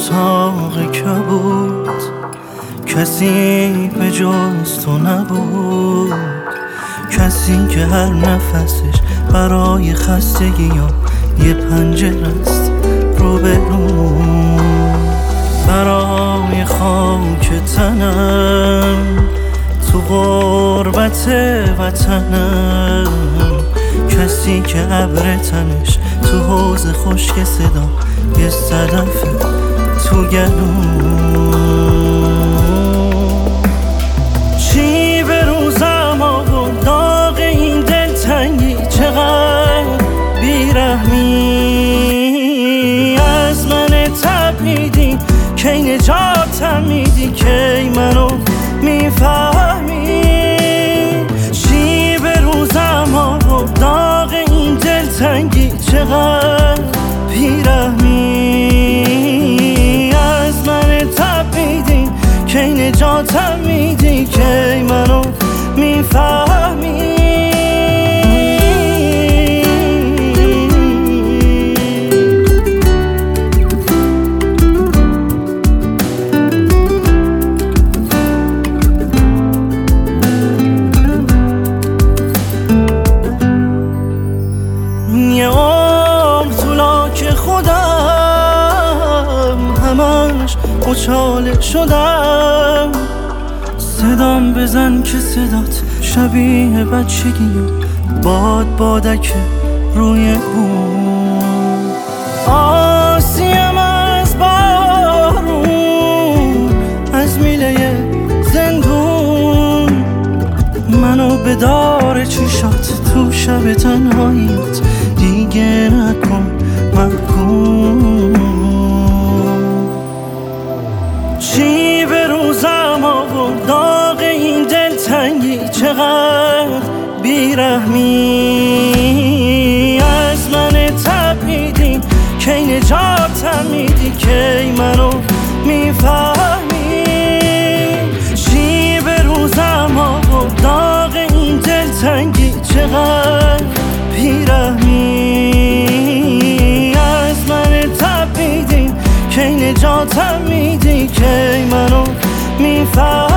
اتاق کبود کسی به جز تو نبود، کسی که هر نفسش برای خستگی یا یه پنجره است رو به رو، برای خاک تنم تو غربت وطنم، کسی که ابر تنش تو حوض خشک صدا یه صدف تو گلوم. چی به روزم آورد داغ این دلتنگی، چقدر بیرحمی از من تپیدی، کی نجاتم میدی، کی منو میفهمی. چی به روزم آورد داغ این دلتنگی، چقدر بیرحمی از من تپیدی، کی نجاتم میدی، کی منو میفهمی. یه عمر تو لاک خودم همش مچاله شدم، صدام بزن که صدات شبیه بچگی باد بادک روی بوم، آسیم از بارون از میله زندون، منو به دار چشات تو شب تنهاییت دیگه نکن محکوم. چی به روزم آورد داغ این دلتنگی، چقدر بیرحمی از من تپیدی، کی نجاتم میدی، کی منو میفهمی. چی به روزم آورد داغ این دلتنگی، چقدر بیرحمی از من تپیدی، کی نجاتم میدی، کی منو میفهمی.